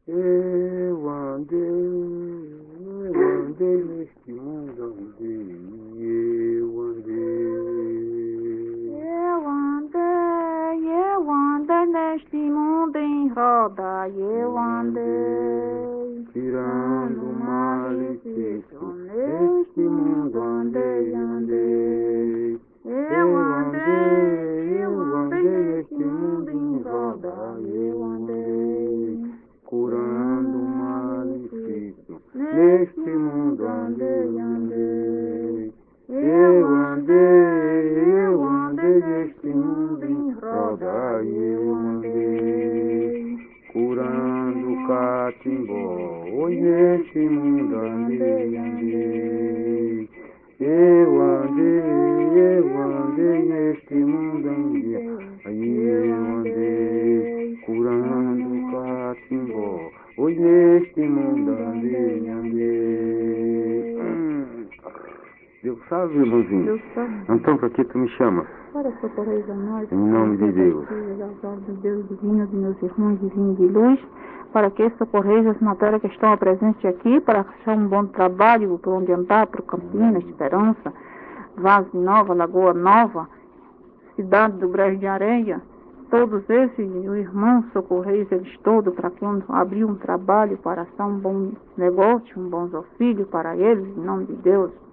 Eu andei neste mundo, Eu andei neste mundo em roda, eu andei, tirando malefício, neste mundo andei. Eu andei neste mundo em roda, eu andei, curando malefício, neste mundo andei. Eu andei neste mundo em roda, eu andei, curando catimbó, hoje neste mundo andei. Eu andei neste mundo eu andei, curando catimbó, hoje neste mundo andei. Deus sabe, irmãozinho. Deus sabe. Então, para que tu me chamas? Para socorrer a nós, Em nome de Deus. aos olhos do Deus divino, de meus irmãos divinos de luz, para que socorreja as matérias que estão presentes aqui, para achar um bom trabalho por onde andar, para Campinas, Esperança, Vaz Nova, Lagoa Nova, Cidade do Brejo de Areia, todos esses irmãos socorreis eles todos, para quando abrir um trabalho, para achar um bom negócio, um bom auxílio para eles, em nome de Deus.